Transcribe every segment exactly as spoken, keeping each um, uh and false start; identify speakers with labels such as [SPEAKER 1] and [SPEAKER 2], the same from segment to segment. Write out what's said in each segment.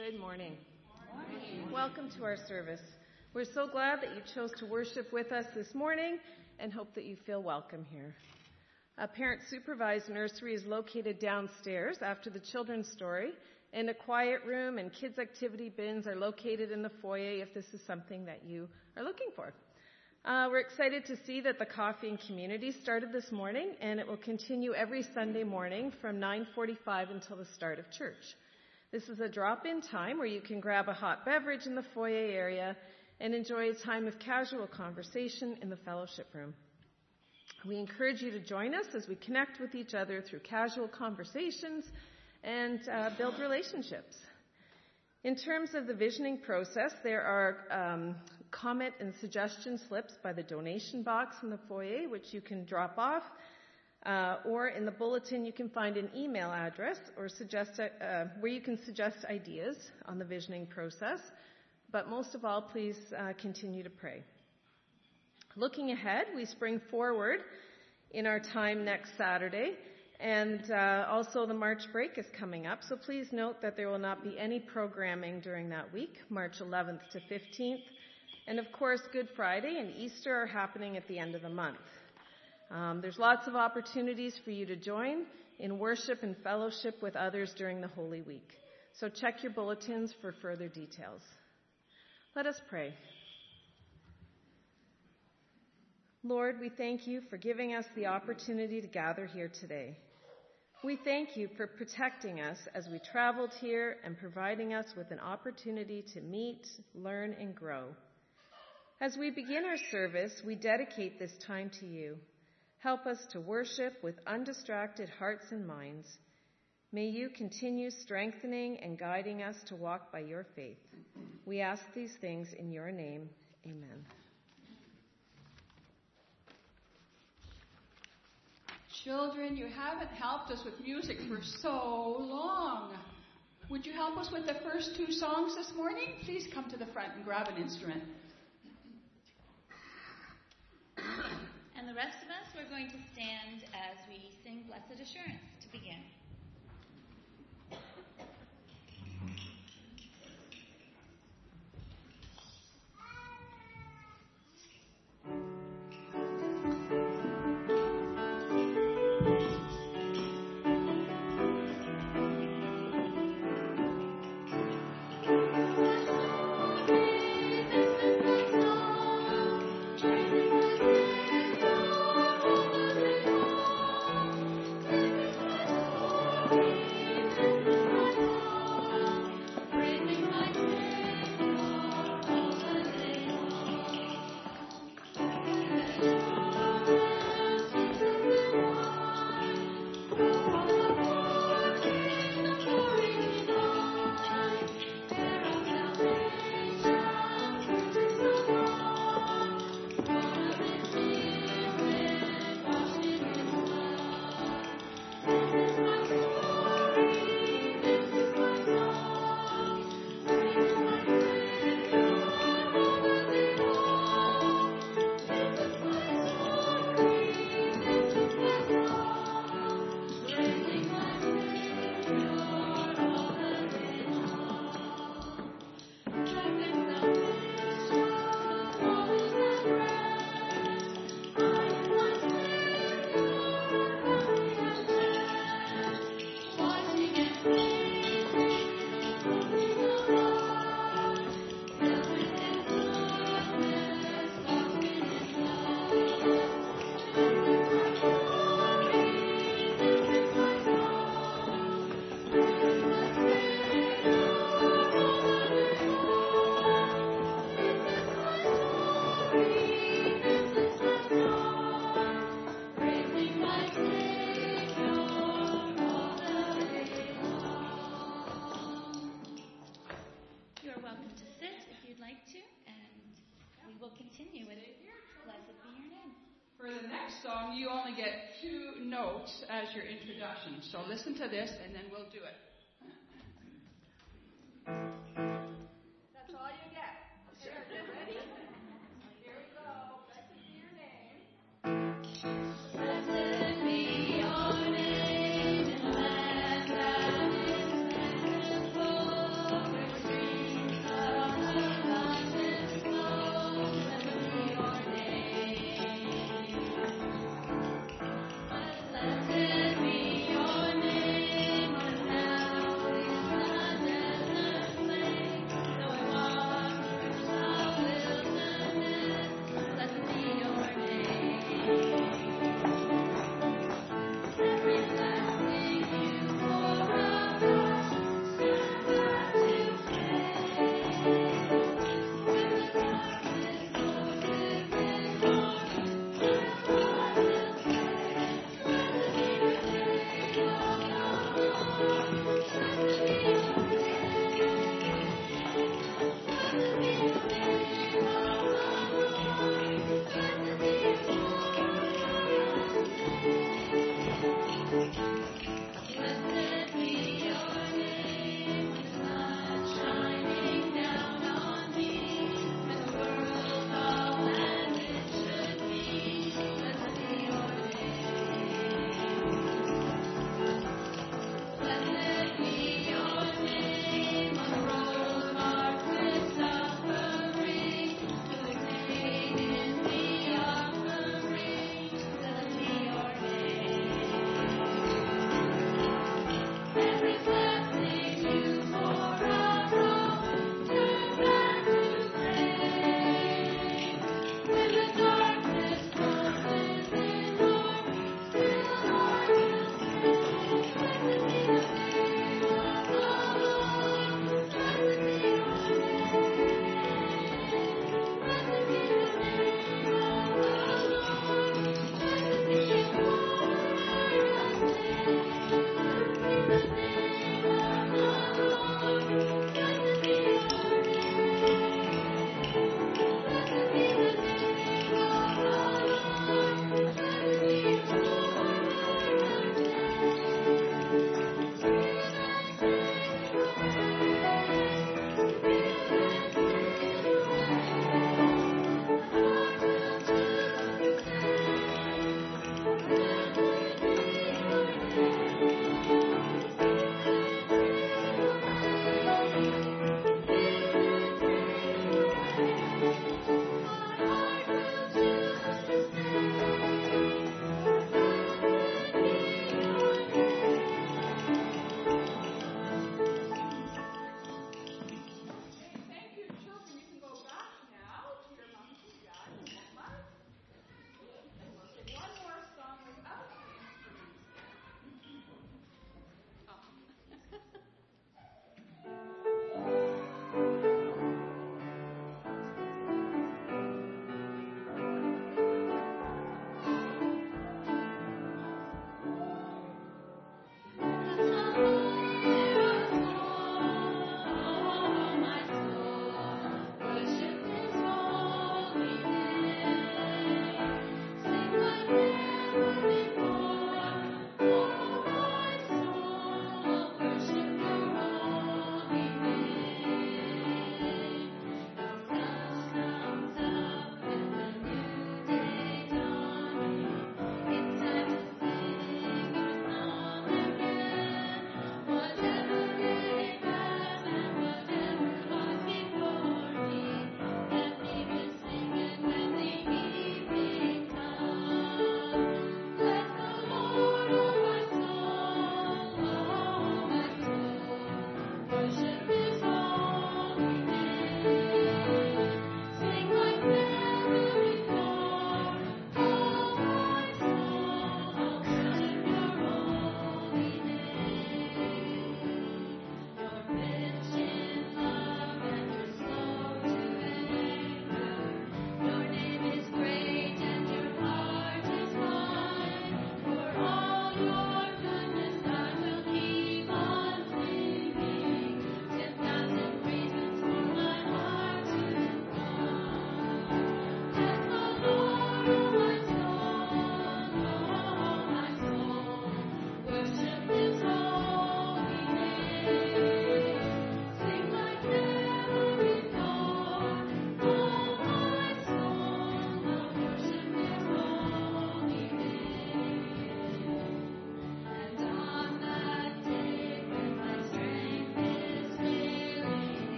[SPEAKER 1] Good morning. morning. Welcome to our service. We're so glad that you chose to worship with us this morning and hope that you feel welcome here. A parent-supervised nursery is located downstairs after the children's story, and a quiet room and kids' activity bins are located in the foyer if this is something that you are looking for. Uh, we're excited to see that the Coffee and Community started this morning, and it will continue every Sunday morning from nine forty-five until the start of church. This is a drop-in time where you can grab a hot beverage in the foyer area and enjoy a time of casual conversation in the fellowship room. We encourage you to join us as we connect with each other through casual conversations and uh, build relationships. In terms of the visioning process, there are um, comment and suggestion slips by the donation box in the foyer, which you can drop off. Uh, or in the bulletin, you can find an email address or suggest uh, where you can suggest ideas on the visioning process. But most of all, please uh, continue to pray. Looking ahead, we spring forward in our time next Saturday, and uh, also the March break is coming up. So please note that there will not be any programming during that week, March eleventh to fifteenth. And of course, Good Friday and Easter are happening at the end of the month. Um, there's lots of opportunities for you to join in worship and fellowship with others during the Holy Week. So check your bulletins for further details. Let us pray. Lord, we thank you for giving us the opportunity to gather here today. We thank you for protecting us as we traveled here and providing us with an opportunity to meet, learn, and grow. As we begin our service, we dedicate this time to you. Help us to worship with undistracted hearts and minds. May you continue strengthening and guiding us to walk by your faith. We ask these things in your name. Amen.
[SPEAKER 2] Children, you haven't helped us with music for so long. Would you help us with the first two songs this morning? Please come to the front and grab an instrument.
[SPEAKER 3] And the rest of us, we're going to stand as we sing Blessed Assurance to begin.
[SPEAKER 2] As your introduction. So listen to this and then we'll do it. That's all you get. Okay, are you ready? Here we go. Blessed be your name. Blessed be your name in the land that is plentiful.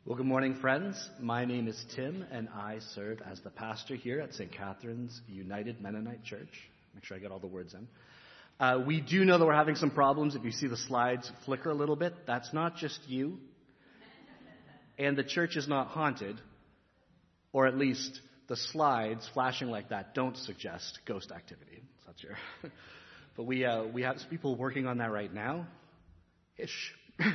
[SPEAKER 4] Well, good morning, friends. My name is Tim, and I serve as the pastor here at Saint Catherine's United Mennonite Church. Make sure I get all the words in. Uh, we do know that we're having some problems. If you see the slides flicker a little bit, that's not just you. And the church is not haunted, or at least the slides flashing like that don't suggest ghost activity. That's not sure. But we uh, we have people working on that right now. Ish.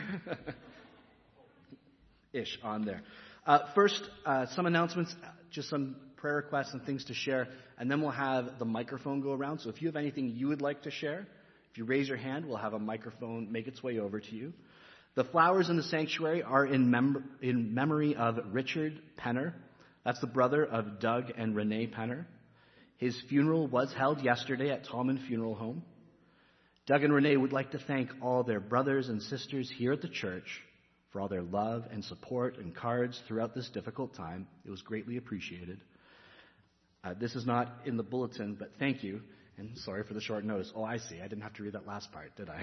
[SPEAKER 4] Ish on there. Uh, first, uh, some announcements, just some prayer requests and things to share, and then we'll have the microphone go around. So if you have anything you would like to share, if you raise your hand, we'll have a microphone make its way over to you. The flowers in the sanctuary are in, mem- in memory of Richard Penner. That's the brother of Doug and Renee Penner. His funeral was held yesterday at Tallman Funeral Home. Doug and Renee would like to thank all their brothers and sisters here at the church for all their love and support and cards throughout this difficult time. It was greatly appreciated. Uh, this is not in the bulletin, but thank you, and sorry for the short notice. Oh, I see. I didn't have to read that last part, did I?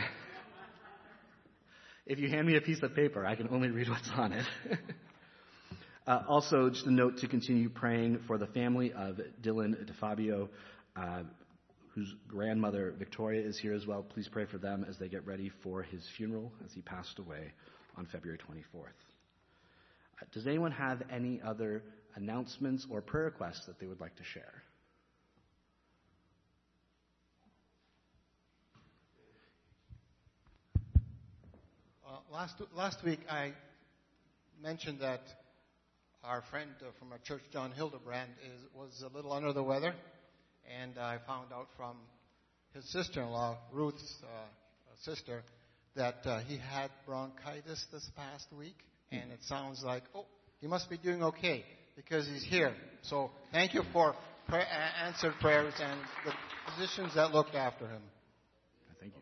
[SPEAKER 4] If you hand me a piece of paper, I can only read what's on it. uh, also, just a note to continue praying for the family of Dylan DeFabio, uh, whose grandmother, Victoria, is here as well. Please pray for them as they get ready for his funeral as he passed away on February twenty-fourth. Uh, does anyone have any other announcements or prayer requests that they would like to share?
[SPEAKER 5] Uh, last last week I mentioned that our friend uh, from our church, John Hildebrand, is, was a little under the weather, and I found out from his sister-in-law, Ruth's uh, sister, that uh, he had bronchitis this past week, and it sounds like, oh, he must be doing okay because he's here. So thank you for pray- answered prayers and the physicians that looked after him.
[SPEAKER 4] Thank you.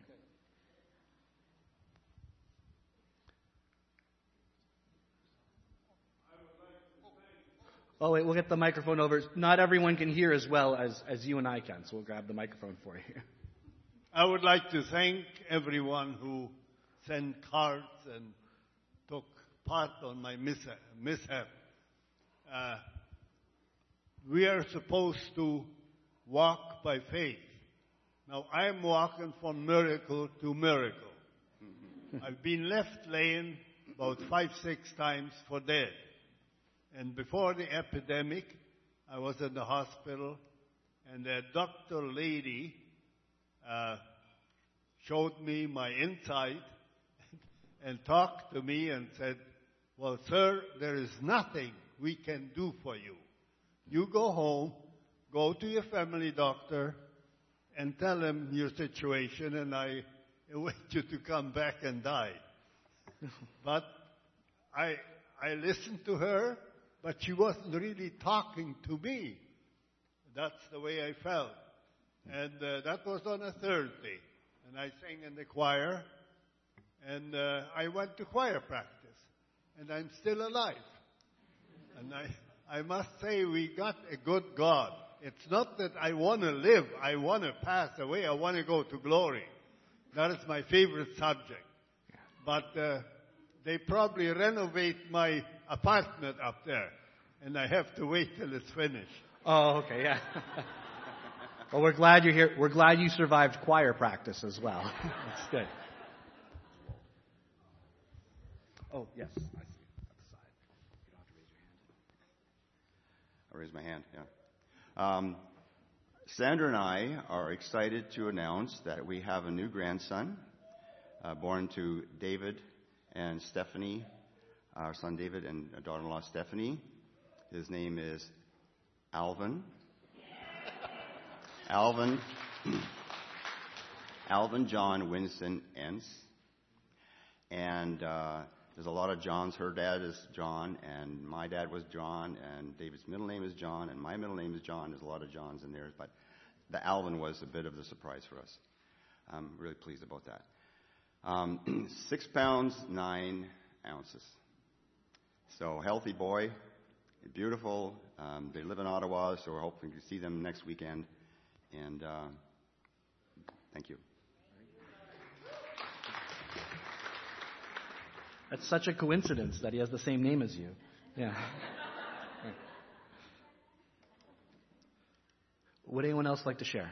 [SPEAKER 4] Oh, wait, we'll get the microphone over. Not everyone can hear as well as, as you and I can, so we'll grab the microphone for you.
[SPEAKER 6] I would like to thank everyone who sent cards and took part on my mishap. mishap. Uh, we are supposed to walk by faith. Now, I'm walking from miracle to miracle. I've been left laying about five, six times for dead. And before the epidemic, I was in the hospital, and a doctor lady uh, showed me my inside and talked to me and said, well, sir, there is nothing we can do for you. You go home, go to your family doctor, and tell him your situation, and I await you to come back and die. But I, I listened to her, but she wasn't really talking to me. That's the way I felt. And uh, that was on a Thursday. And I sang in the choir, and uh, I went to choir practice, and I'm still alive. And I, I must say, we got a good God. It's not that I want to live, I want to pass away, I want to go to glory. That is my favorite subject. But uh, they probably renovate my apartment up there, and I have to wait till it's finished.
[SPEAKER 4] Oh, okay, yeah. Well, we're glad you're here. We're glad you survived choir practice as well. That's good. Oh, yes. I see. At the side. You don't have to raise your hand.
[SPEAKER 7] I raise my hand, yeah. Um, Sandra and I are excited to announce that we have a new grandson, uh, born to David and Stephanie, our son David and daughter-in-law Stephanie. His name is Alvin. Alvin, Alvin John Winston Entz. And uh, there's a lot of Johns. Her dad is John, and my dad was John, and David's middle name is John, and my middle name is John. There's a lot of Johns in there, but the Alvin was a bit of a surprise for us. I'm really pleased about that. Um, six pounds, nine ounces. So healthy boy, beautiful. Um, they live in Ottawa, so we're hoping to see them next weekend. And uh, thank you.
[SPEAKER 4] That's such a coincidence that he has the same name as you. Yeah. Would anyone else like to share?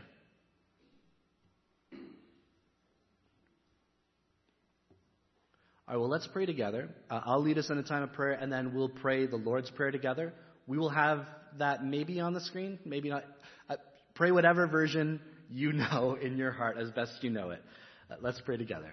[SPEAKER 4] All right, well, let's pray together. Uh, I'll lead us in a time of prayer, and then we'll pray the Lord's Prayer together. We will have that maybe on the screen, maybe not. Uh, pray whatever version you know in your heart as best you know it. Uh, let's pray together.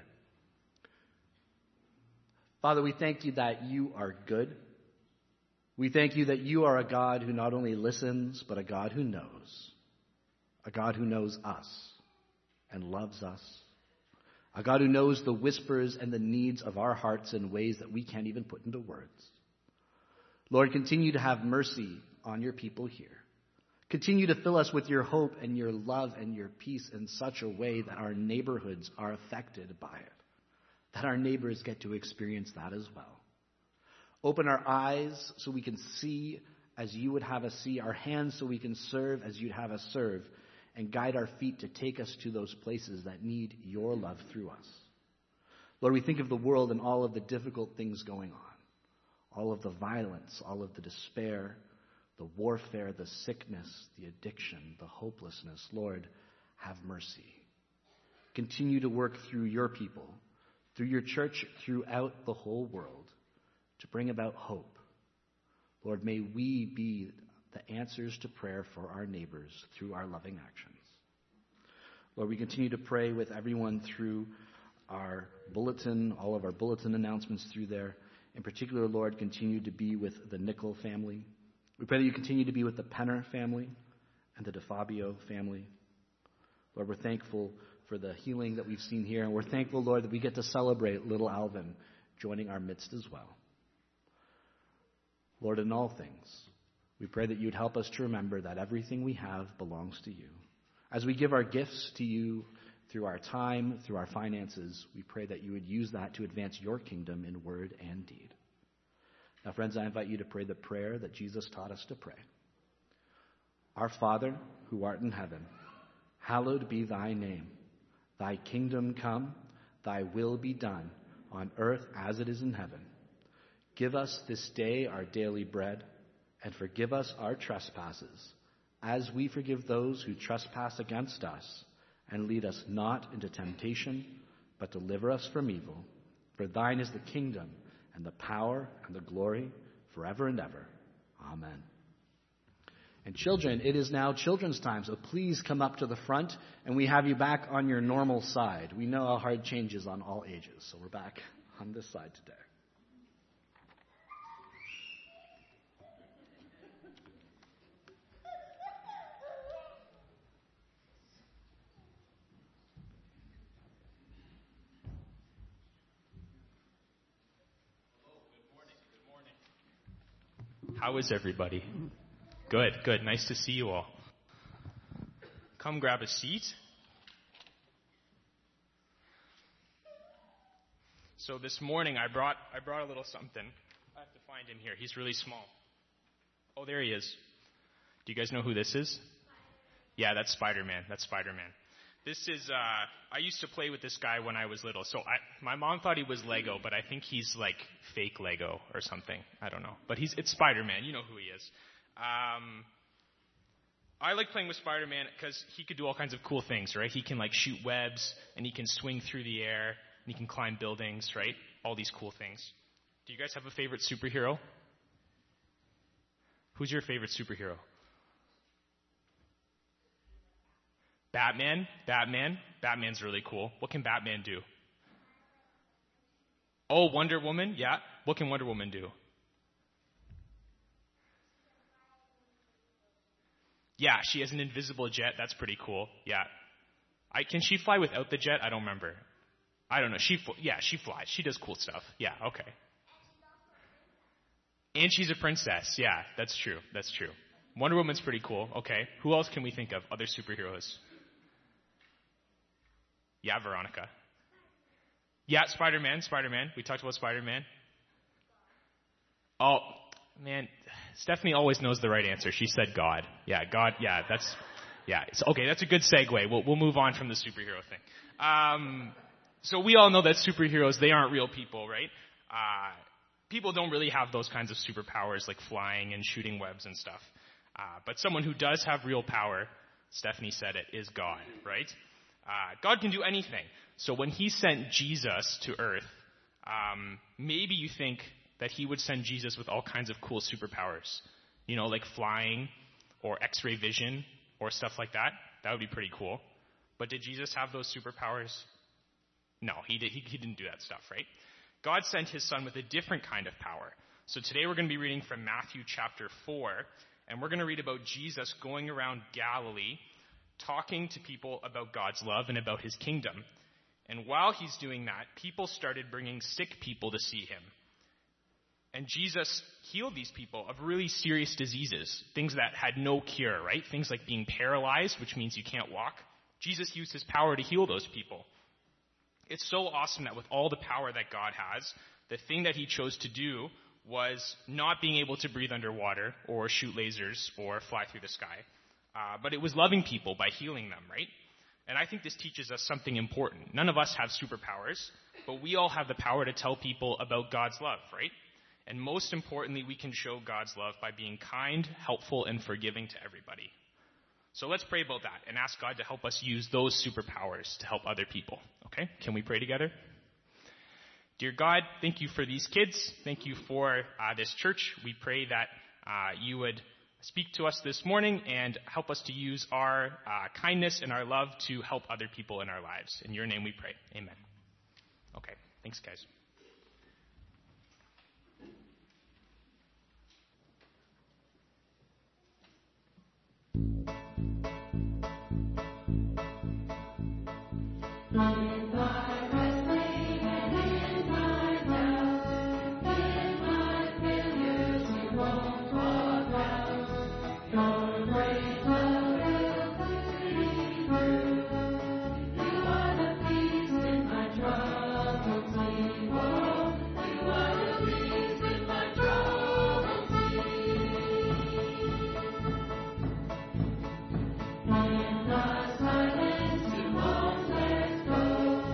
[SPEAKER 4] Father, we thank you that you are good. We thank you that you are a God who not only listens, but a God who knows. A God who knows us and loves us. A God who knows the whispers and the needs of our hearts in ways that we can't even put into words. Lord, continue to have mercy on your people here. Continue to fill us with your hope and your love and your peace in such a way that our neighborhoods are affected by it. That our neighbors get to experience that as well. Open our eyes so we can see as you would have us see, our hands so we can serve as you'd have us serve, and guide our feet to take us to those places that need your love through us. Lord, we think of the world and all of the difficult things going on, all of the violence, all of the despair, the warfare, the sickness, the addiction, the hopelessness. Lord, have mercy. Continue to work through your people, through your church, throughout the whole world, to bring about hope. Lord, may we be the answers to prayer for our neighbors through our loving actions. Lord, we continue to pray with everyone through our bulletin, all of our bulletin announcements through there. In particular, Lord, continue to be with the Nickel family. We pray that you continue to be with the Penner family and the DeFabio family. Lord, we're thankful for the healing that we've seen here, and we're thankful, Lord, that we get to celebrate little Alvin joining our midst as well. Lord, in all things, we pray that you'd help us to remember that everything we have belongs to you. As we give our gifts to you through our time, through our finances, we pray that you would use that to advance your kingdom in word and deed. Now, friends, I invite you to pray the prayer that Jesus taught us to pray. Our Father, who art in heaven, hallowed be thy name. Thy kingdom come, thy will be done, on earth as it is in heaven. Give us this day our daily bread, and forgive us our trespasses, as we forgive those who trespass against us. And lead us not into temptation, but deliver us from evil. For thine is the kingdom, and the power, and the glory, forever and ever. Amen. And children, it is now children's time, so please come up to the front, and we have you back on your normal side. We know how hard change is on all ages, so we're back on this side today.
[SPEAKER 8] How is everybody? Good, good. Nice to see you all. Come grab a seat. So this morning I brought I brought a little something. I have to find him here. He's really small. Oh, there he is. Do you guys know who this is? Yeah, that's Spider-Man. That's Spider-Man. This is, uh, I used to play with this guy when I was little. So I, my mom thought he was Lego, but I think he's like fake Lego or something. I don't know. But he's, it's Spider-Man. You know who he is. Um, I like playing with Spider-Man because he could do all kinds of cool things, right? He can like shoot webs, and he can swing through the air, and he can climb buildings, right? All these cool things. Do you guys have a favorite superhero? Who's your favorite superhero? Batman? Batman? Batman's really cool. What can Batman do? Oh, Wonder Woman? Yeah. What can Wonder Woman do? Yeah, she has an invisible jet. That's pretty cool. Yeah. I, can she fly without the jet? I don't remember. I don't know. She, yeah, she flies. She does cool stuff. Yeah, okay. And she's a princess. Yeah, that's true. That's true. Wonder Woman's pretty cool. Okay. Who else can we think of? Other superheroes? Yeah, Veronica. Yeah, Spider-Man, Spider-Man. We talked about Spider-Man. Oh, man. Stephanie always knows the right answer. She said God. Yeah, God. Yeah, that's, yeah. It's, okay, that's a good segue. We'll, we'll move on from the superhero thing. Um, so we all know that superheroes, they aren't real people, right? Uh, people don't really have those kinds of superpowers like flying and shooting webs and stuff. Uh, but someone who does have real power, Stephanie said it, is God, right? Uh, God can do anything. So when he sent Jesus to earth, um, maybe you think that he would send Jesus with all kinds of cool superpowers, you know, like flying or X-ray vision or stuff like that. That would be pretty cool. But did Jesus have those superpowers? No, he, did, he, he didn't do that stuff, right? God sent his son with a different kind of power. So today we're going to be reading from Matthew chapter four, and we're going to read about Jesus going around Galilee, talking to people about God's love and about his kingdom. And while he's doing that, people started bringing sick people to see him. And Jesus healed these people of really serious diseases, things that had no cure, right? Things like being paralyzed, which means you can't walk. Jesus used his power to heal those people. It's so awesome that with all the power that God has, the thing that he chose to do was not being able to breathe underwater or shoot lasers or fly through the sky. Uh, but it was loving people by healing them, right? And I think this teaches us something important. None of us have superpowers, but we all have the power to tell people about God's love, right? And most importantly, we can show God's love by being kind, helpful, and forgiving to everybody. So let's pray about that and ask God to help us use those superpowers to help other people. Okay? Can we pray together? Dear God, thank you for these kids. Thank you for uh, this church. We pray that uh, you would speak to us this morning and help us to use our uh, kindness and our love to help other people in our lives. In your name we pray. Amen. Okay. Thanks, guys.
[SPEAKER 9] In the silence you won't let go.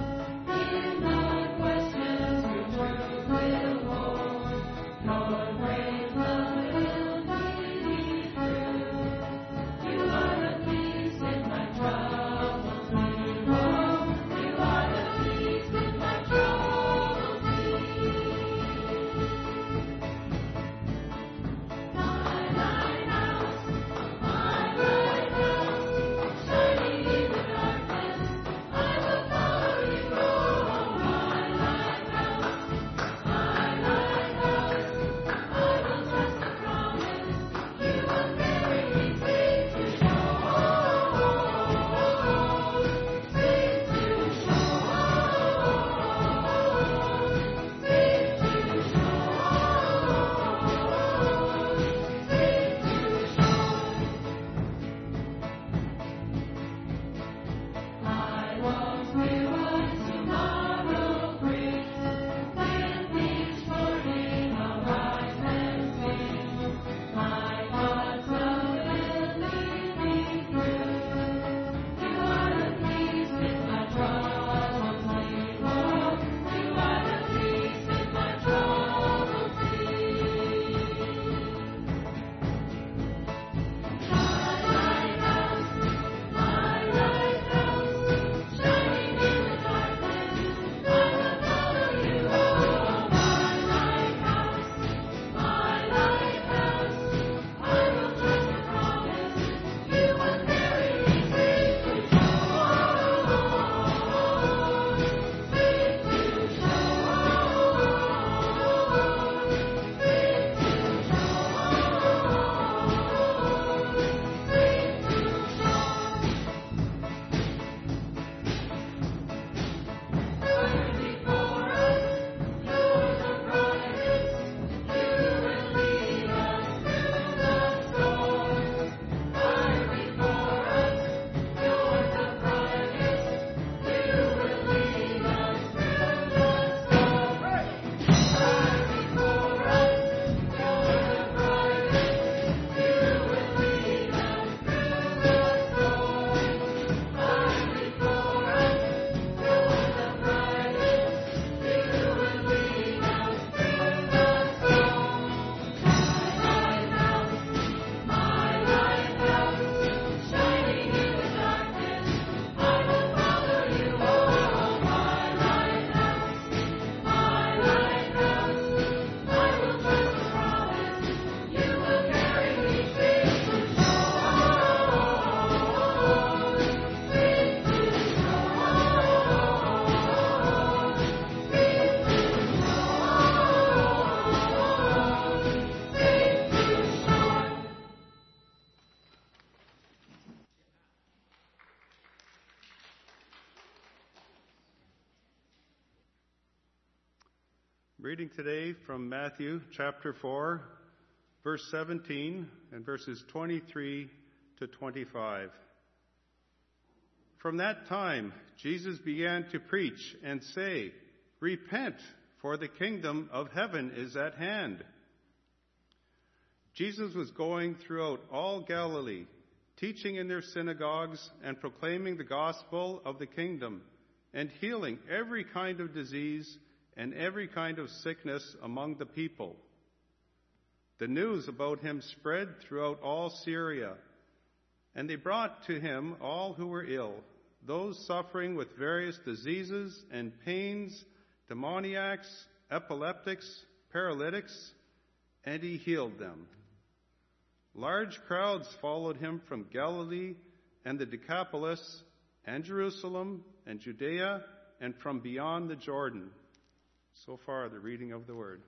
[SPEAKER 9] Reading today from Matthew chapter four, verse seventeen, and verses twenty-three to twenty-five. From that time, Jesus began to preach and say, "Repent, for the kingdom of heaven is at hand." Jesus was going throughout all Galilee, teaching in their synagogues and proclaiming the gospel of the kingdom, and healing every kind of disease and every kind of sickness among the people. The news about him spread throughout all Syria, and they brought to him all who were ill, those suffering with various diseases and pains, demoniacs, epileptics, paralytics, and he healed them. Large crowds followed him from Galilee and the Decapolis, and Jerusalem and Judea, and from beyond the Jordan. So far, the reading of the word.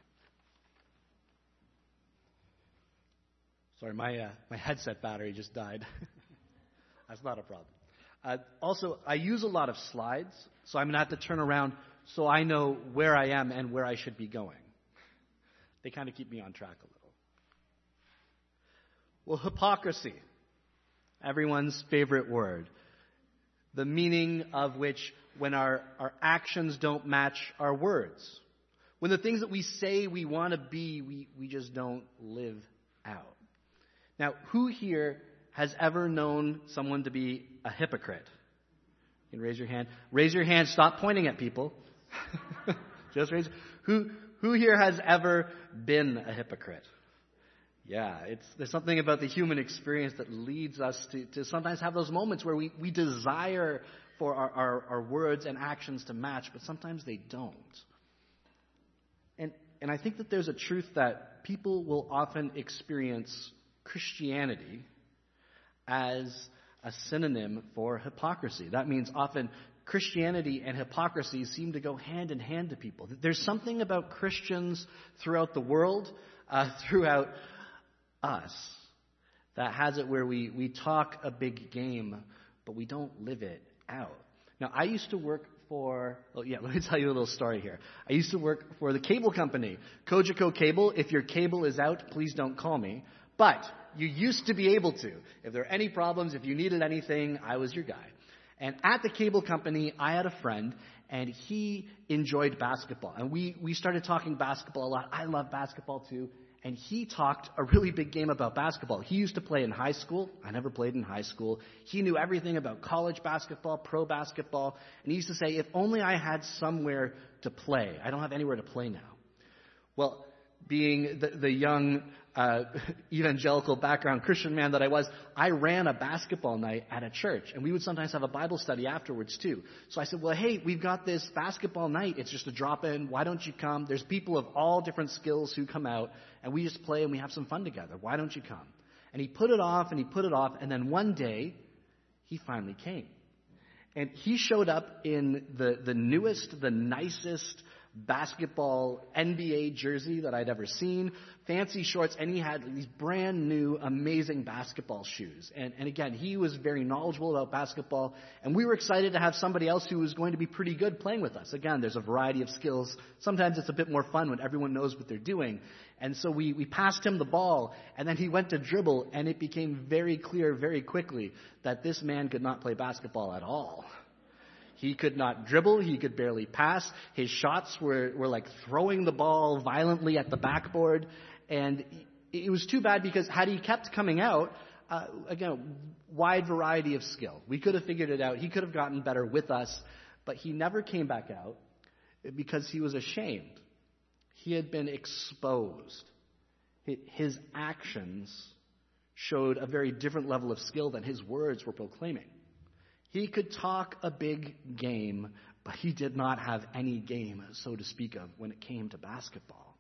[SPEAKER 4] Sorry, my uh, my headset battery just died. That's not a problem. Uh, also, I use a lot of slides, so I'm going to have to turn around so I know where I am and where I should be going. They kind of keep me on track a little. Well, hypocrisy, everyone's favorite word, the meaning of which when our, our actions don't match our words, when the things that we say we want to be, we, we just don't live out. Now, who here has ever known someone to be a hypocrite? You can raise your hand. Raise your hand. Stop pointing at people. Just raise. Who who here has ever been a hypocrite? Yeah, it's there's something about the human experience that leads us to, to sometimes have those moments where we, we desire for our, our, our words and actions to match, but sometimes they don't. And and I think that there's a truth that people will often experience Christianity as a synonym for hypocrisy. That means often Christianity and hypocrisy seem to go hand in hand to people. There's something about Christians throughout the world, uh, throughout us, that has it where we, we talk a big game, but we don't live it out. Now, I used to work for, oh yeah, let me tell you a little story here. I used to work for the cable company, Cogeco Cable. If your cable is out, please don't call me. But you used to be able to. If there are any problems, if you needed anything, I was your guy. And at the cable company, I had a friend, and he enjoyed basketball. And we, we started talking basketball a lot. I love basketball too. And he talked a really big game about basketball. He used to play in high school. I never played in high school. He knew everything about college basketball, pro basketball. And he used to say, if only I had somewhere to play. I don't have anywhere to play now. Well, being the, the young uh, evangelical background Christian man that I was, I ran a basketball night at a church. And we would sometimes have a Bible study afterwards too. So I said, well, hey, we've got this basketball night. It's just a drop-in. Why don't you come? There's people of all different skills who come out. And we just play and we have some fun together. Why don't you come? And he put it off and he put it off. And then one day, he finally came. And he showed up in the, the newest, the nicest basketball N B A jersey that I'd ever seen, fancy shorts, and he had these brand new, amazing basketball shoes. And, and again, he was very knowledgeable about basketball, and we were excited to have somebody else who was going to be pretty good playing with us. Again, there's a variety of skills. Sometimes it's a bit more fun when everyone knows what they're doing. And so we, we passed him the ball, and then he went to dribble, and it became very clear very quickly that this man could not play basketball at all. He could not dribble. He could barely pass. His shots were, were like throwing the ball violently at the backboard. And it was too bad because had he kept coming out, uh, again, wide variety of skill. We could have figured it out. He could have gotten better with us. But he never came back out because he was ashamed. He had been exposed. His actions showed a very different level of skill than his words were proclaiming. He could talk a big game, but he did not have any game, so to speak of, when it came to basketball.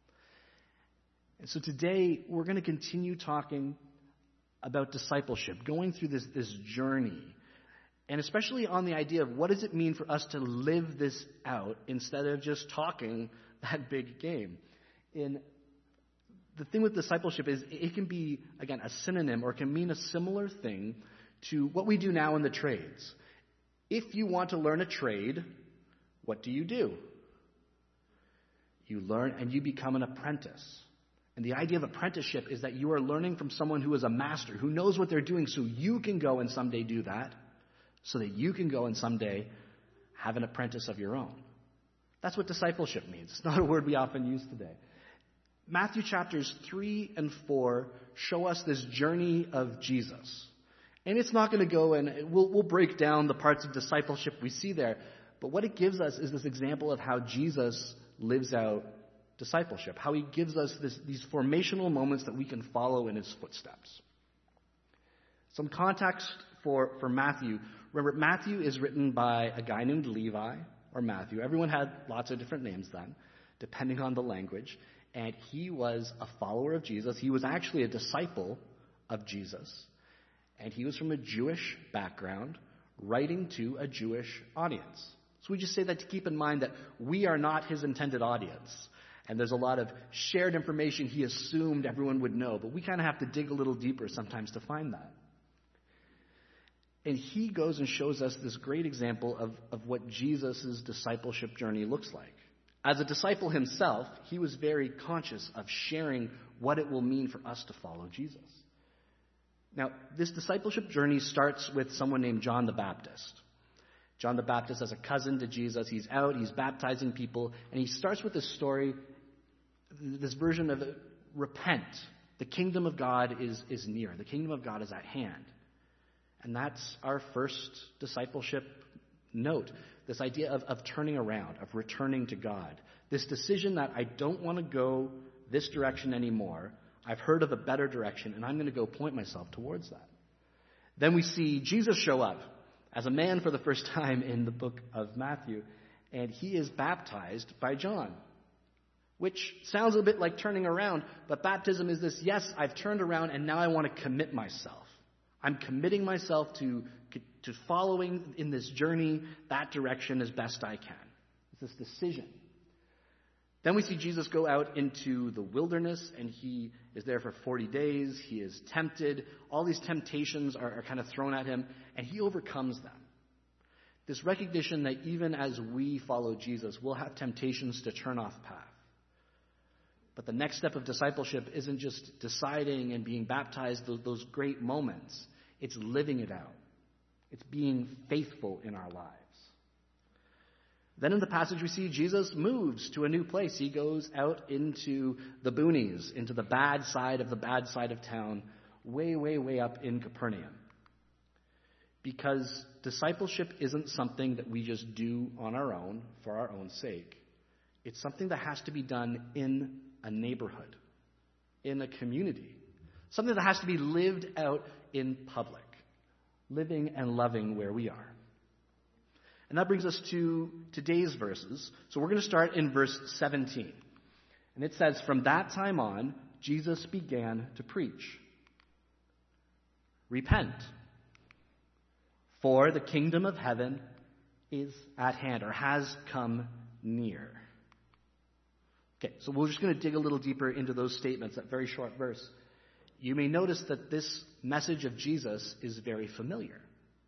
[SPEAKER 4] And so today, we're going to continue talking about discipleship, going through this, this journey, and especially on the idea of what does it mean for us to live this out instead of just talking that big game. In the thing with discipleship is it can be, again, a synonym or it can mean a similar thing to what we do now in the trades. If you want to learn a trade, what do you do? You learn and you become an apprentice. And the idea of apprenticeship is that you are learning from someone who is a master, who knows what they're doing, so you can go and someday do that, so that you can go and someday have an apprentice of your own. That's what discipleship means. It's not a word we often use today. Matthew chapters three and four show us this journey of Jesus. And it's not going to go and we'll, we'll break down the parts of discipleship we see there. But what it gives us is this example of how Jesus lives out discipleship, how he gives us this, these formational moments that we can follow in his footsteps. Some context for, for Matthew. Remember, Matthew is written by a guy named Levi, or Matthew. Everyone had lots of different names then, depending on the language. And he was a follower of Jesus. He was actually a disciple of Jesus. And he was from a Jewish background, writing to a Jewish audience. So we just say that to keep in mind that we are not his intended audience. And there's a lot of shared information he assumed everyone would know. But we kind of have to dig a little deeper sometimes to find that. And he goes and shows us this great example of, of what Jesus' discipleship journey looks like. As a disciple himself, he was very conscious of sharing what it will mean for us to follow Jesus. Now, this discipleship journey starts with someone named John the Baptist. John the Baptist is a cousin to Jesus. He's out, he's baptizing people, and he starts with this story, this version of repent. The kingdom of God is, is near. The kingdom of God is at hand. And that's our first discipleship note. This idea of, of turning around, of returning to God. This decision that I don't want to go this direction anymore. I've heard of a better direction, and I'm going to go point myself towards that. Then we see Jesus show up as a man for the first time in the book of Matthew, and he is baptized by John, which sounds a bit like turning around, but baptism is this, yes, I've turned around, and now I want to commit myself. I'm committing myself to, to following in this journey that direction as best I can. It's this decision. Then we see Jesus go out into the wilderness, and he is there for forty days. He is tempted. All these temptations are, are kind of thrown at him, and he overcomes them. This recognition that even as we follow Jesus, we'll have temptations to turn off path. But the next step of discipleship isn't just deciding and being baptized, those, those great moments. It's living it out. It's being faithful in our lives. Then in the passage we see Jesus moves to a new place. He goes out into the boonies, into the bad side of the bad side of town, way, way, way up in Capernaum. Because discipleship isn't something that we just do on our own for our own sake. It's something that has to be done in a neighborhood, in a community. Something that has to be lived out in public, living and loving where we are. And that brings us to today's verses. So we're going to start in verse seventeen. And it says, "From that time on, Jesus began to preach. Repent, for the kingdom of heaven is at hand," or has come near. Okay, so we're just going to dig a little deeper into those statements, that very short verse. You may notice that this message of Jesus is very familiar.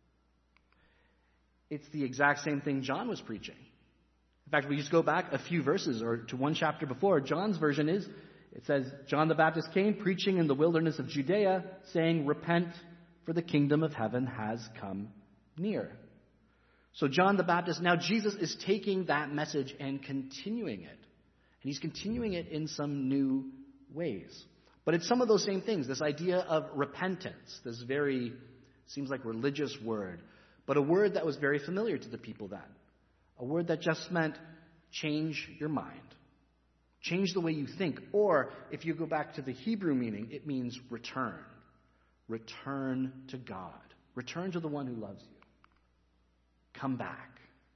[SPEAKER 4] It's the exact same thing John was preaching. In fact, we just go back a few verses or to one chapter before. John's version is, it says, John the Baptist came preaching in the wilderness of Judea, saying, "Repent, for the kingdom of heaven has come near." So John the Baptist, now Jesus is taking that message and continuing it. And he's continuing it in some new ways. But it's some of those same things, this idea of repentance, this very, seems like religious word, but a word that was very familiar to the people then. A word that just meant change your mind. Change the way you think. Or if you go back to the Hebrew meaning, it means return. Return to God. Return to the one who loves you. Come back.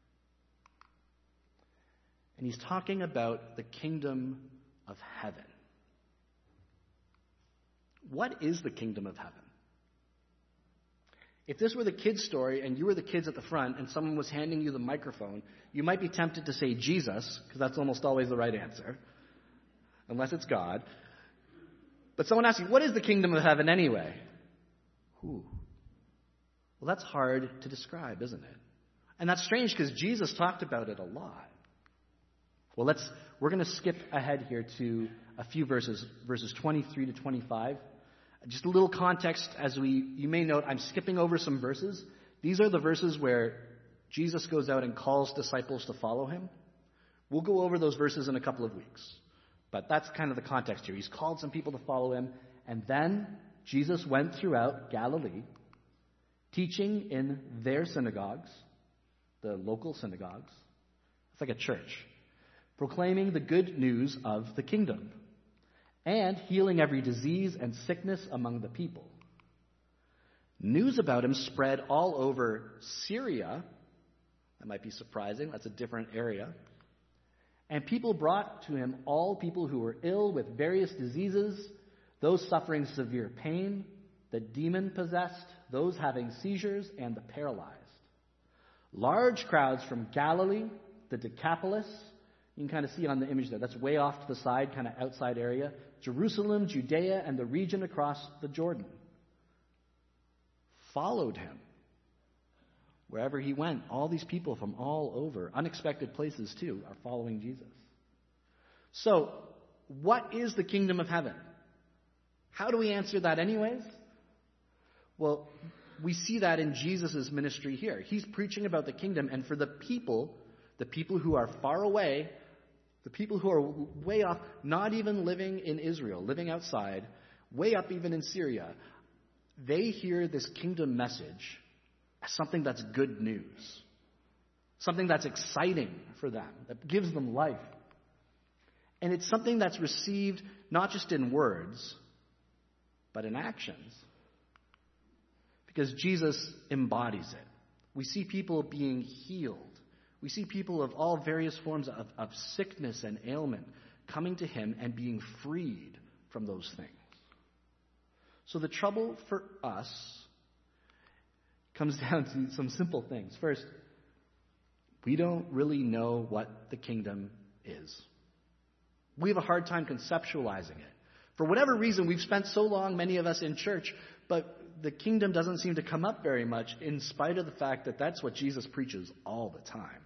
[SPEAKER 4] And he's talking about the kingdom of heaven. What is the kingdom of heaven? If this were the kids' story and you were the kids at the front and someone was handing you the microphone, you might be tempted to say Jesus, because that's almost always the right answer, unless it's God. But someone asks you, what is the kingdom of heaven anyway? Ooh. Well, that's hard to describe, isn't it? And that's strange because Jesus talked about it a lot. Well, let's, we're going to skip ahead here to a few verses, verses twenty-three to twenty-five. Just a little context as we, you may note, I'm skipping over some verses. These are the verses where Jesus goes out and calls disciples to follow him. We'll go over those verses in a couple of weeks. But that's kind of the context here. He's called some people to follow him. And then Jesus went throughout Galilee, teaching in their synagogues, the local synagogues. It's like a church. Proclaiming the good news of the kingdom. And healing every disease and sickness among the people. News about him spread all over Syria. That might be surprising. That's a different area. And people brought to him all people who were ill with various diseases, those suffering severe pain, the demon-possessed, those having seizures, and the paralyzed. Large crowds from Galilee, the Decapolis, you can kind of see on the image there, that's way off to the side, kind of outside area, Jerusalem, Judea, and the region across the Jordan, followed him. Wherever he went, all these people from all over, unexpected places too, are following Jesus. So, what is the kingdom of heaven? How do we answer that anyways? Well, we see that in Jesus' ministry here. He's preaching about the kingdom, and for the people, the people who are far away, the people who are way off, not even living in Israel, living outside, way up even in Syria, they hear this kingdom message as something that's good news, something that's exciting for them, that gives them life. And it's something that's received not just in words, but in actions. Because Jesus embodies it. We see people being healed. We see people of all various forms of, of sickness and ailment coming to him and being freed from those things. So the trouble for us comes down to some simple things. First, we don't really know what the kingdom is. We have a hard time conceptualizing it. For whatever reason, we've spent so long, many of us, in church, but the kingdom doesn't seem to come up very much in spite of the fact that that's what Jesus preaches all the time.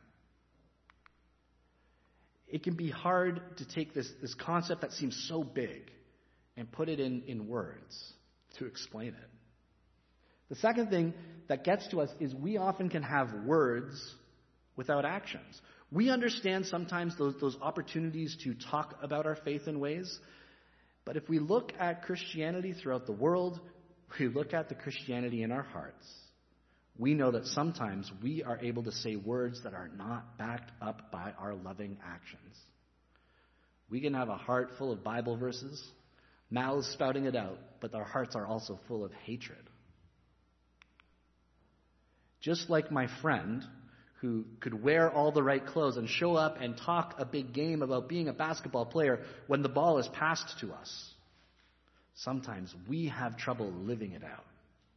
[SPEAKER 4] It can be hard to take this, this concept that seems so big and put it in, in words to explain it. The second thing that gets to us is we often can have words without actions. We understand sometimes those, those opportunities to talk about our faith in ways, but if we look at Christianity throughout the world, we look at the Christianity in our hearts, we know that sometimes we are able to say words that are not backed up by our loving actions. We can have a heart full of Bible verses, mouths spouting it out, but our hearts are also full of hatred. Just like my friend who could wear all the right clothes and show up and talk a big game about being a basketball player when the ball is passed to us. Sometimes we have trouble living it out.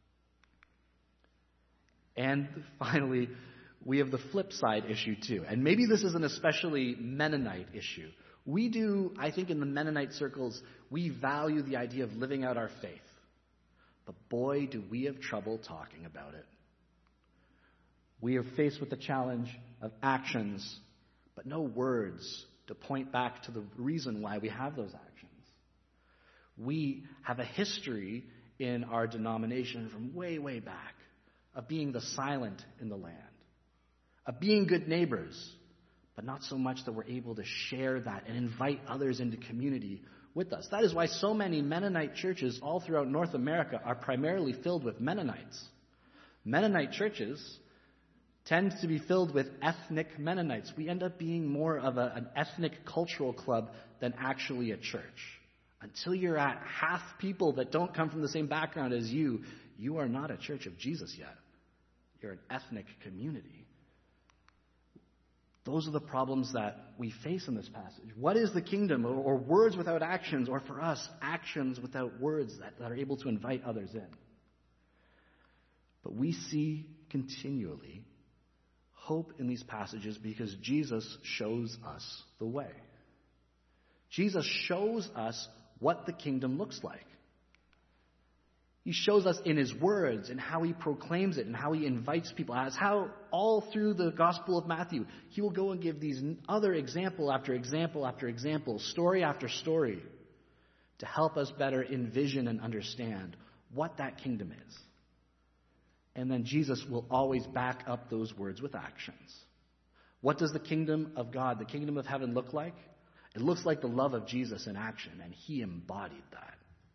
[SPEAKER 4] And finally, we have the flip side issue too. And maybe this is an especially Mennonite issue. We do, I think in the Mennonite circles, we value the idea of living out our faith. But boy, do we have trouble talking about it. We are faced with the challenge of actions, but no words to point back to the reason why we have those actions. We have a history in our denomination from way, way back of being the silent in the land, of being good neighbors, but not so much that we're able to share that and invite others into community with us. That is why so many Mennonite churches all throughout North America are primarily filled with Mennonites. Mennonite churches tend to be filled with ethnic Mennonites. We end up being more of a, an ethnic cultural club than actually a church. Until you're at half people that don't come from the same background as you, you are not a church of Jesus yet. You're an ethnic community. Those are the problems that we face in this passage. What is the kingdom? Or, or words without actions, or for us, actions without words that, that are able to invite others in. But we see continually hope in these passages because Jesus shows us the way. Jesus shows us what the kingdom looks like. He shows us in his words and how he proclaims it and how he invites people. As how all through the Gospel of Matthew, he will go and give these other example after example after example, story after story, to help us better envision and understand what that kingdom is. And then Jesus will always back up those words with actions. What does the kingdom of God, the kingdom of heaven look like? It looks like the love of Jesus in action, and he embodied that.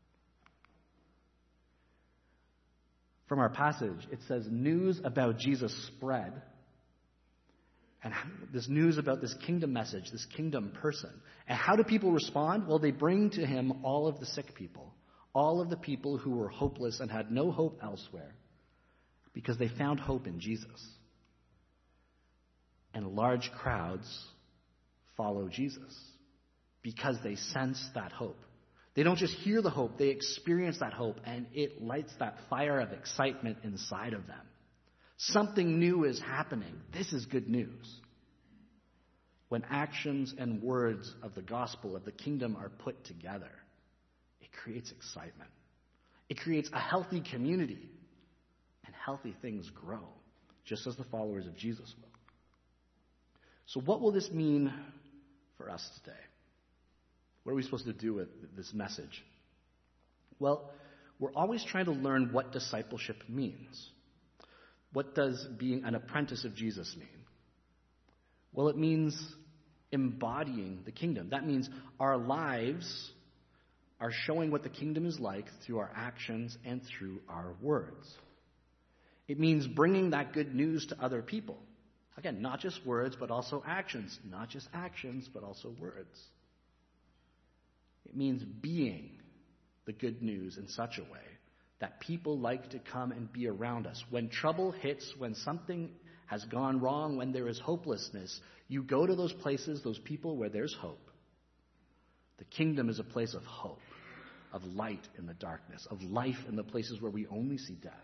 [SPEAKER 4] From our passage, it says news about Jesus spread. And this news about this kingdom message, this kingdom person. And how do people respond? Well, they bring to him all of the sick people, all of the people who were hopeless and had no hope elsewhere, because they found hope in Jesus. And large crowds follow Jesus because they sense that hope. They don't just hear the hope, they experience that hope, and it lights that fire of excitement inside of them. Something new is happening. This is good news. When actions and words of the gospel of the kingdom are put together, it creates excitement. It creates a healthy community, and healthy things grow, just as the followers of Jesus will. So what will this mean for us today? What are we supposed to do with this message? Well, we're always trying to learn what discipleship means. What does being an apprentice of Jesus mean? Well, it means embodying the kingdom. That means our lives are showing what the kingdom is like through our actions and through our words. It means bringing that good news to other people. Again, not just words, but also actions. Not just actions, but also words. It means being the good news in such a way that people like to come and be around us. When trouble hits, when something has gone wrong, when there is hopelessness, you go to those places, those people where there's hope. The kingdom is a place of hope, of light in the darkness, of life in the places where we only see death.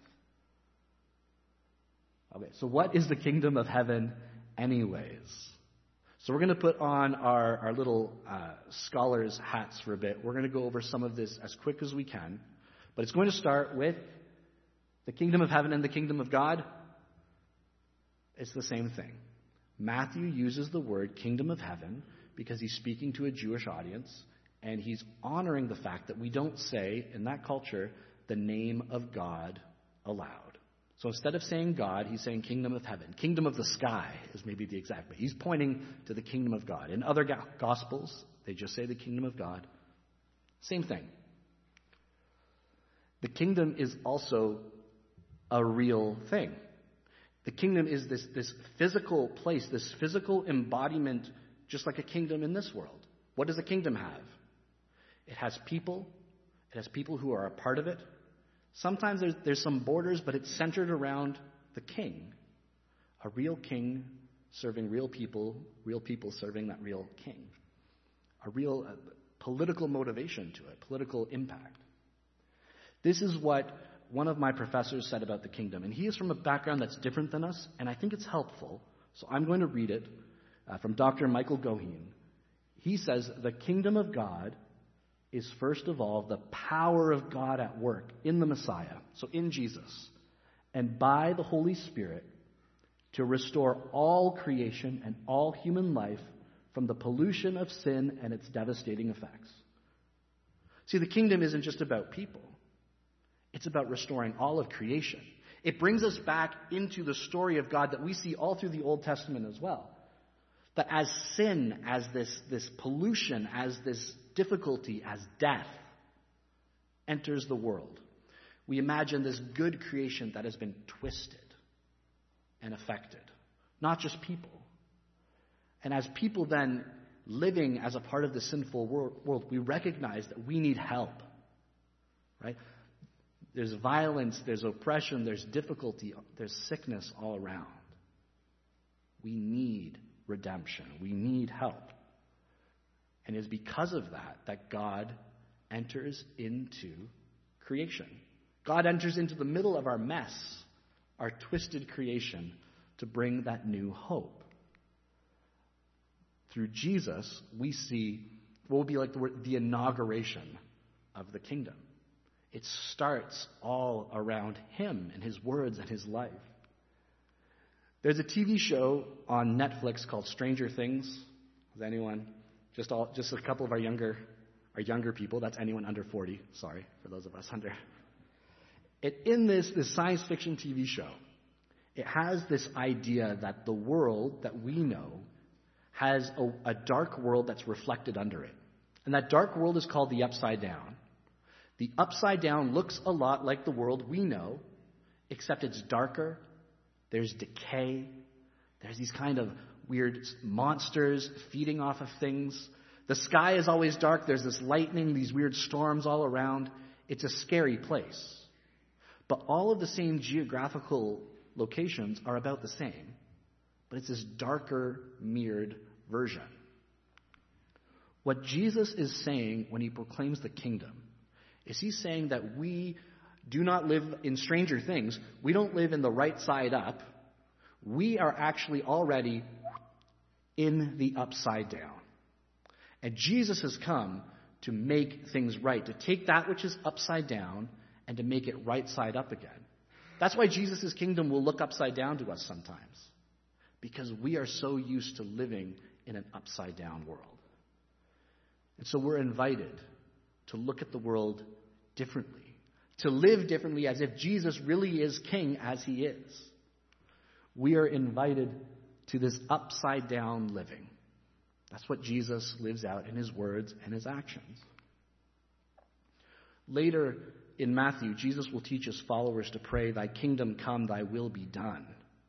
[SPEAKER 4] Okay, so what is the kingdom of heaven anyways? So we're going to put on our, our little uh, scholars' hats for a bit. We're going to go over some of this as quick as we can. But it's going to start with the kingdom of heaven and the kingdom of God. It's the same thing. Matthew uses the word kingdom of heaven because he's speaking to a Jewish audience, and he's honoring the fact that we don't say, in that culture, the name of God aloud. So instead of saying God, he's saying kingdom of heaven. Kingdom of the sky is maybe the exact way. He's pointing to the kingdom of God. In other go- gospels, they just say the kingdom of God. Same thing. The kingdom is also a real thing. The kingdom is this, this physical place, this physical embodiment, just like a kingdom in this world. What does a kingdom have? It has people. It has people who are a part of it. Sometimes there's, there's some borders, but it's centered around the king. A real king serving real people, real people serving that real king. A real uh, political motivation to it, political impact. This is what one of my professors said about the kingdom. And he is from a background that's different than us, and I think it's helpful. So I'm going to read it uh, from Doctor Michael Goheen. He says, the kingdom of God is first of all the power of God at work in the Messiah, so in Jesus, and by the Holy Spirit to restore all creation and all human life from the pollution of sin and its devastating effects. See, the kingdom isn't just about people. It's about restoring all of creation. It brings us back into the story of God that we see all through the Old Testament as well. That as sin, as this, this pollution, as this difficulty, as death enters the world, we imagine this good creation that has been twisted and affected. Not just people. And as people then living as a part of the sinful world, we recognize that we need help. Right? There's violence, there's oppression, there's difficulty, there's sickness all around. We need redemption. We need help. And it's because of that that God enters into creation. God enters into the middle of our mess, our twisted creation, to bring that new hope. Through Jesus, we see what would be like the, word, the inauguration of the kingdom. It starts all around him and his words and his life. There's a T V show on Netflix called Stranger Things. Is anyone? Just all, just a couple of our younger, our younger people. That's anyone under forty. Sorry for those of us under. It, in this, this science fiction T V show, it has this idea that the world that we know has a, a dark world that's reflected under it. And that dark world is called the Upside Down. The Upside Down looks a lot like the world we know, except it's darker. There's decay. There's these kind of weird monsters feeding off of things. The sky is always dark. There's this lightning, these weird storms all around. It's a scary place. But all of the same geographical locations are about the same. But it's this darker, mirrored version. What Jesus is saying when he proclaims the kingdom is he's saying that we do not live in stranger things. We don't live in the right side up. We are actually already in the upside down. And Jesus has come to make things right, to take that which is upside down and to make it right side up again. That's why Jesus' kingdom will look upside down to us sometimes, because we are so used to living in an upside down world. And so we're invited to look at the world differently, to live differently as if Jesus really is king as he is. We are invited to this upside down living. That's what Jesus lives out in his words and his actions. Later in Matthew, Jesus will teach his followers to pray, "Thy kingdom come, thy will be done,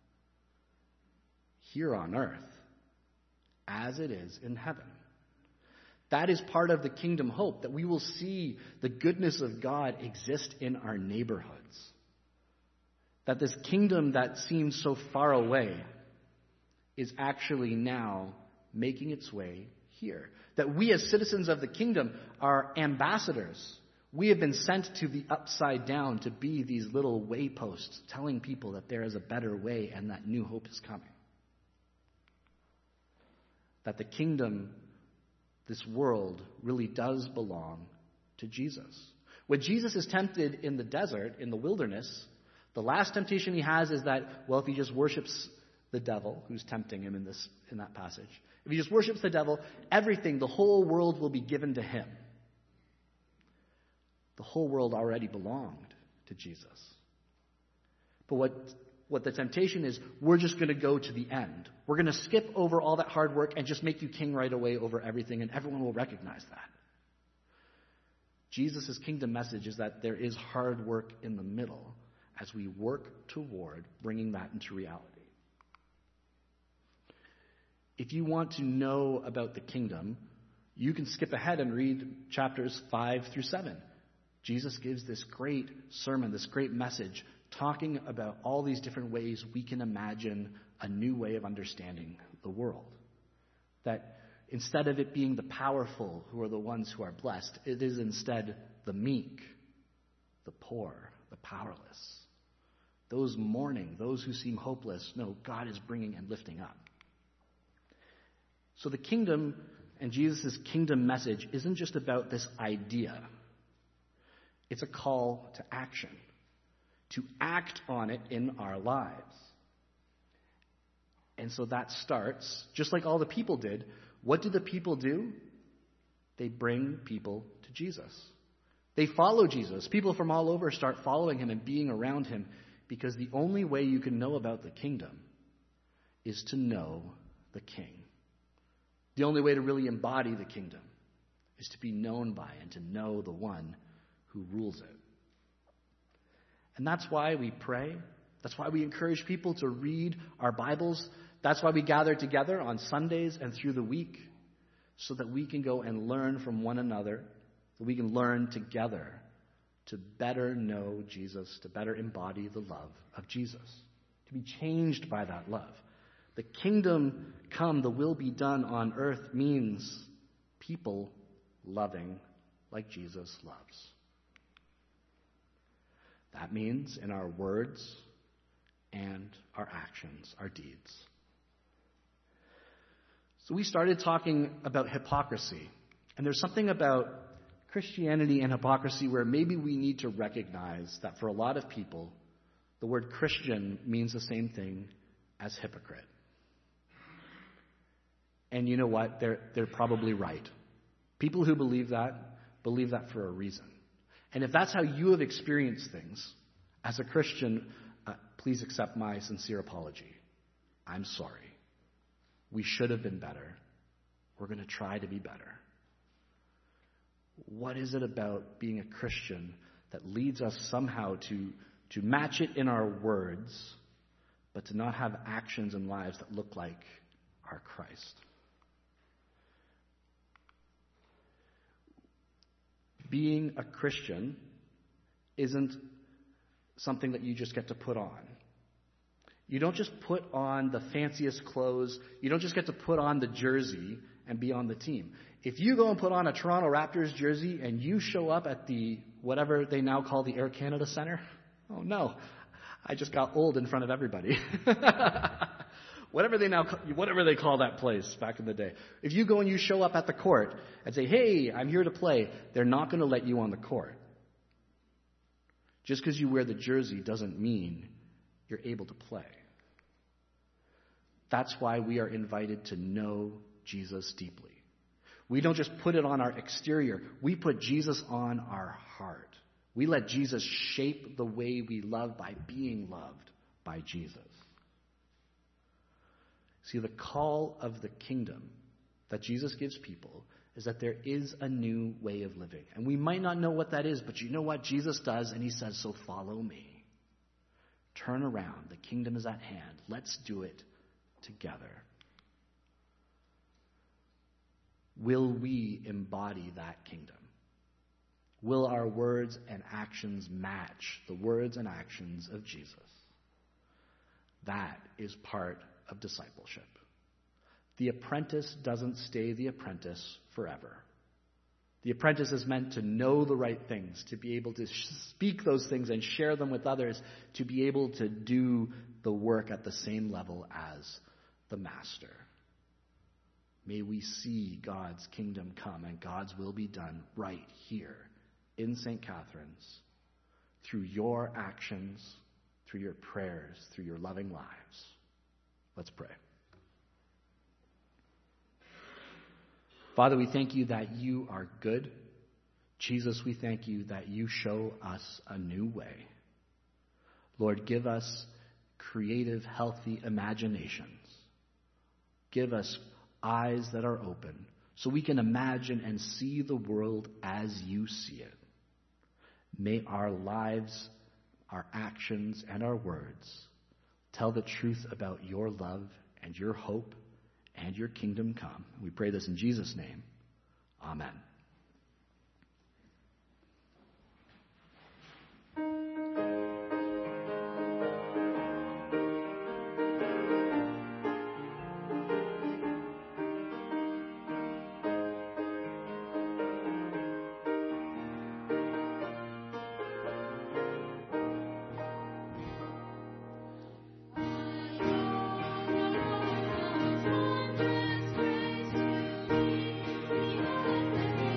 [SPEAKER 4] here on earth as it is in heaven." That is part of the kingdom hope, that we will see the goodness of God exist in our neighborhoods. That this kingdom that seems so far away is actually now making its way here. That we as citizens of the kingdom are ambassadors. We have been sent to the upside down to be these little wayposts telling people that there is a better way and that new hope is coming. That the kingdom, this world, really does belong to Jesus. When Jesus is tempted in the desert, in the wilderness, the last temptation he has is that, well, if he just worships the devil, who's tempting him in this in that passage, if he just worships the devil, everything, the whole world will be given to him. The whole world already belonged to Jesus. But what, what the temptation is, we're just going to go to the end. We're going to skip over all that hard work and just make you king right away over everything, and everyone will recognize that. Jesus' kingdom message is that there is hard work in the middle as we work toward bringing that into reality. If you want to know about the kingdom, you can skip ahead and read chapters five through seven. Jesus gives this great sermon, this great message, talking about all these different ways we can imagine a new way of understanding the world. That instead of it being the powerful who are the ones who are blessed, it is instead the meek, the poor, the powerless. Those mourning, those who seem hopeless, no, God is bringing and lifting up. So the kingdom and Jesus' kingdom message isn't just about this idea. It's a call to action, to act on it in our lives. And so that starts, just like all the people did. What do the people do? They bring people to Jesus. They follow Jesus. People from all over start following him and being around him, because the only way you can know about the kingdom is to know the king. The only way to really embody the kingdom is to be known by and to know the one who rules it. And that's why we pray. That's why we encourage people to read our Bibles. That's why we gather together on Sundays and through the week, so that we can go and learn from one another, that we can learn together to better know Jesus, to better embody the love of Jesus, to be changed by that love. The kingdom come, the will be done on earth means people loving like Jesus loves. That means in our words and our actions, our deeds. So we started talking about hypocrisy. And there's something about Christianity and hypocrisy where maybe we need to recognize that for a lot of people, the word Christian means the same thing as hypocrite. And you know what? They're, they're probably right. People who believe that, believe that for a reason. And if that's how you have experienced things, as a Christian, uh, please accept my sincere apology. I'm sorry. We should have been better. We're going to try to be better. What is it about being a Christian that leads us somehow to, to match it in our words, but to not have actions and lives that look like our Christ? Being a Christian isn't something that you just get to put on. You don't just put on the fanciest clothes. You don't just get to put on the jersey and be on the team. If you go and put on a Toronto Raptors jersey and you show up at the, whatever they now call the Air Canada Centre, oh no, I just got old in front of everybody. Whatever they now, whatever they call that place back in the day. If you go and you show up at the court and say, hey, I'm here to play, they're not going to let you on the court. Just because you wear the jersey doesn't mean you're able to play. That's why we are invited to know Jesus deeply. We don't just put it on our exterior. We put Jesus on our heart. We let Jesus shape the way we love by being loved by Jesus. See, the call of the kingdom that Jesus gives people is that there is a new way of living. And we might not know what that is, but you know what? Jesus does, and he says, so follow me. Turn around. The kingdom is at hand. Let's do it together. Will we embody that kingdom? Will our words and actions match the words and actions of Jesus? That is part of discipleship. The apprentice doesn't stay the apprentice forever. The apprentice is meant to know the right things, to be able to speak those things and share them with others, to be able to do the work at the same level as the master. May we see God's kingdom come and God's will be done right here in Saint Catharines through your actions, through your prayers, through your loving lives. Let's pray. Father, we thank you that you are good. Jesus, we thank you that you show us a new way. Lord, give us creative, healthy imaginations. Give us eyes that are open so we can imagine and see the world as you see it. May our lives, our actions, and our words tell the truth about your love and your hope and your kingdom come. We pray this in Jesus' name. Amen.
[SPEAKER 2] Wondrous grace to me, the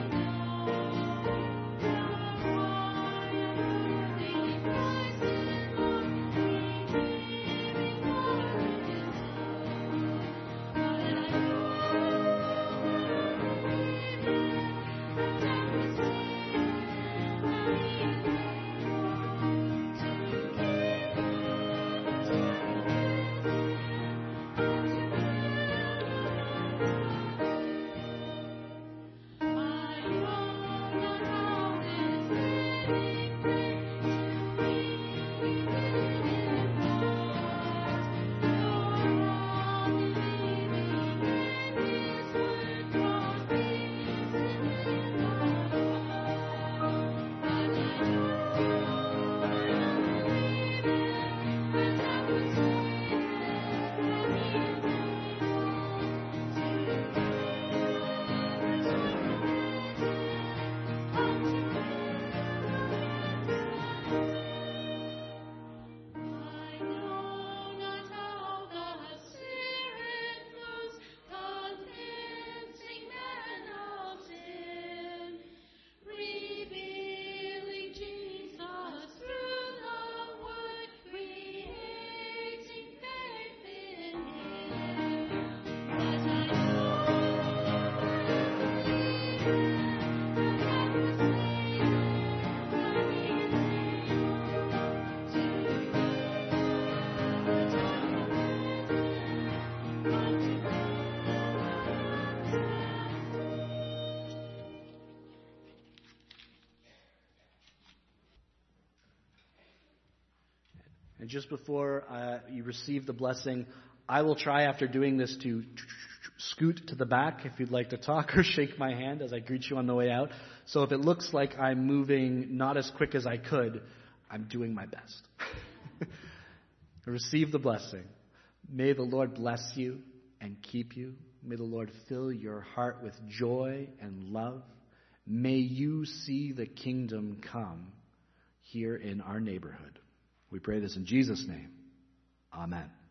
[SPEAKER 4] And just before uh, you receive the blessing, I will try after doing this to scoot to the back if you'd like to talk or shake my hand as I greet you on the way out. So if it looks like I'm moving not as quick as I could, I'm doing my best. Receive the blessing. May the Lord bless you and keep you. May the Lord fill your heart with joy and love. May you see the kingdom come here in our neighborhood. We pray this in Jesus' name. Amen.